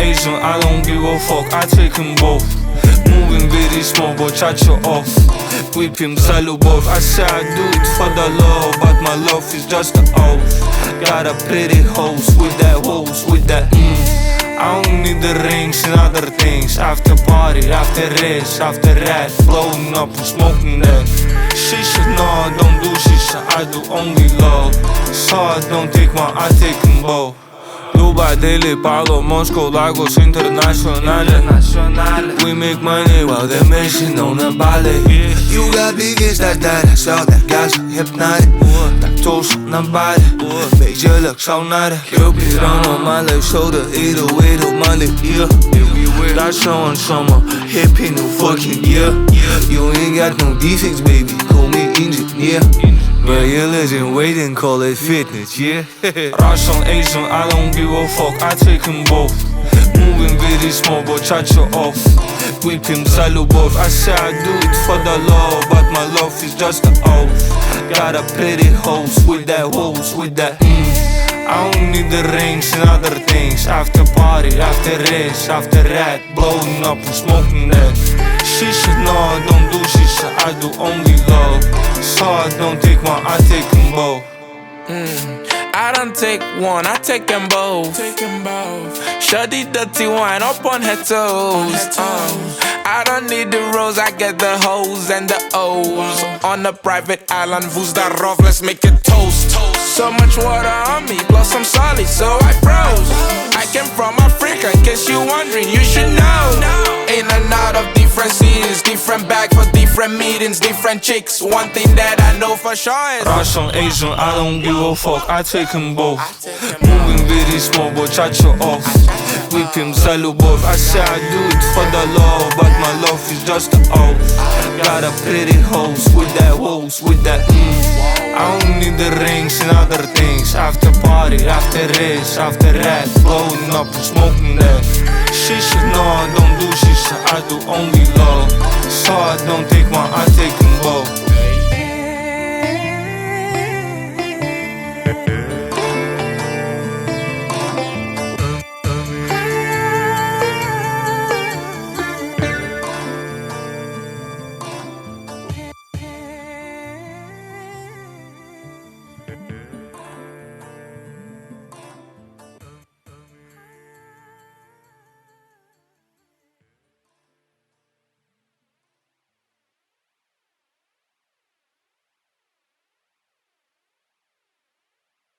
Asian, I don't give a fuck, I take them both. Moving very small, but chat you off. Whip him, Zalubov. I say I do it for the love, but my love is just a oath. Got a pretty host with that I don't need the rings and other things. After party, after race, after rat, blowing up and smoking that. Shisha, no, I don't do shisha, I do only love. So I don't take one, I take them both. Dubai, Delhi, Paolo, Moscow, Lagos, Internationale. We make money while they're messing on the ballet. You got biggest that zo, dat gas, hypnotic. Dat toast naar buiten, beetje lucht zo naar de Cupid on my left shoulder, 808 op my lip, yeah. That's showing summer, happy new fucking year. You ain't got no defects, baby, call me engineer. But you're legend, waiting, call it fitness, yeah. Russian, Asian, I don't give a fuck, I take them both. Moving very small, but chat you off. Whip him, Zalubov. I say I do it for the love, but my love is just an oath. Got a pretty host with that I don't need the rings and other things. After party, after race, after rat, blowing up and smoking that. Shisha, no, I don't do shisha, I do only love. So I don't take one, I take them both. I don't take one, I take them both. Shut the dirty wine up on her toes. I don't need the rose, I get the hoes and the O's. On a private island, who's that rough? Let's make it toast. So much water on me, plus I'm solid, so I froze. I came from Africa, in case you're wondering, you should know. In and out of different cities, different bag for different meetings, different chicks. One thing that I know for sure is Russian, Asian, I don't give a fuck, I take them both. Moving very small, but chat you off. Whip him, Zalubov. I say I do it for the love, but my love is just an oath. Got a pretty host with that I don't need the rings and other things. After party, after race, after rat, blowing up and smoking that. Shisha, no, I don't do shisha, I do only love. So I don't take one, I take them both.